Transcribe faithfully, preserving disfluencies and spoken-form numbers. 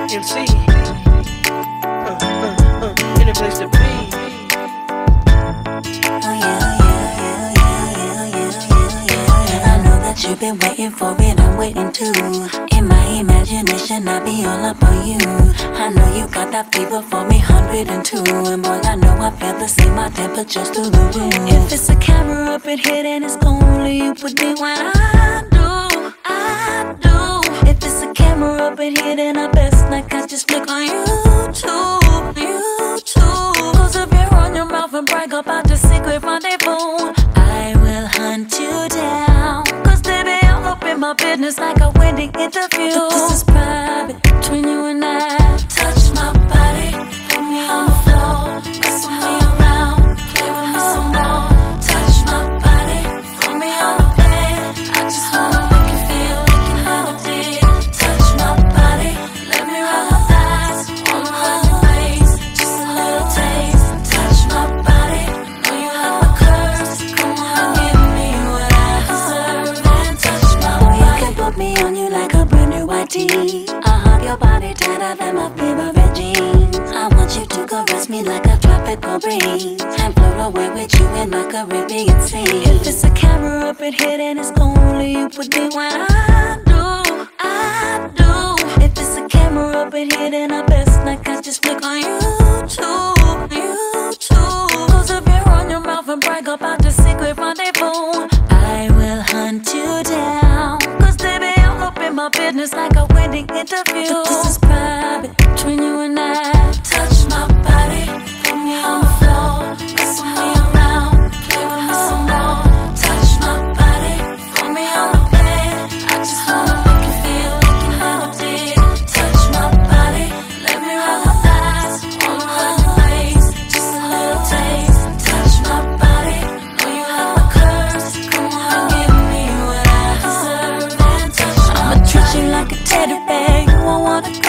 M C. Uh, uh, uh, any place to be. Oh yeah, yeah, yeah, yeah, yeah, yeah, yeah. I know that you've been waiting for it, I'm waiting too. In my imagination, I be all up on you. I know you got that fever for me, hundred and two. And boy, I know I feel the same, my temperature's through the roof. If it's a camera up in here, then it's only you put me when I do, I do. If it's a camera up in here, then I best not catch just click on YouTube, YouTube. Close up your on your mouth and brag about the secret rendezvous. I will hunt you down, cause baby, I'm up in my business like a wedding interview. This is private between you and I. Touch my body, put me on the floor, wrestle me around, play with me some more. Touch my body, put me on the bed. I just wanna make you feel like you never did. Touch my body, let me roll my thighs, all around your waist, just a little taste. Touch my body, know you have my curves. Come on, give me what I deserve and touch my body. You can put me on you like a brand new white tee. I hug your body tighter than my favorite jeans. I want you to caress me like a tropical breeze and float away with you in my Caribbean sea. If it's a camera up in here, then it's only you put me when I do, I do. If it's a camera up in here, then I best not catch just click on YouTube, YouTube. Close up your on your mouth and brag about the secret rendezvous. I will hunt you down, cause baby, I'm up in my business like a wedding interview. This is private between you and I. Touch my body, put me on the floor, wrestle me around, play with me some more. Touch my body, put me on the bed. I just wanna make you feel like you never did. Touch my body, let me roll my thighs, all around your waist, just a little taste. Touch my body, know you have my curves. Come on, give me what I deserve and touch my body. I'ma treat you like a teddy bear, you won't wanna go.